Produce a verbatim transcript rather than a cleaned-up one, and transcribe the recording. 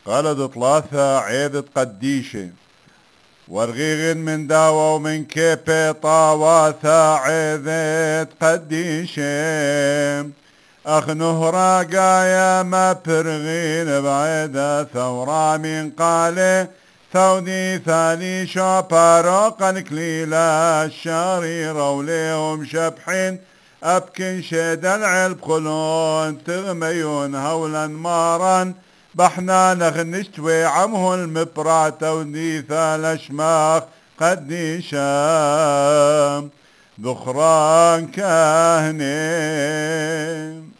قالت ثلاثة عيدة قديشة ورغيغ من داوة ومن كيبي طاواثا عيدة قديشة أخ نهرا قايا ما برغين بعيدة ثورة من قالي ثودي ثاني شاباروقا كليلا الشريرة وليهم شبحين أبكن شيد العلب خلون تغميون هولا مارا بحنا نغنشتوي عمه المبرات وديثا الأشماخ قديشام ذخران كاهنين.